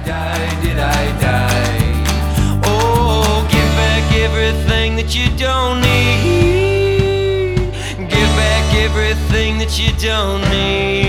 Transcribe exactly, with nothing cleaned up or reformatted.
die? Did I die? Oh, give back everything that you don't need. Give back everything that you don't need.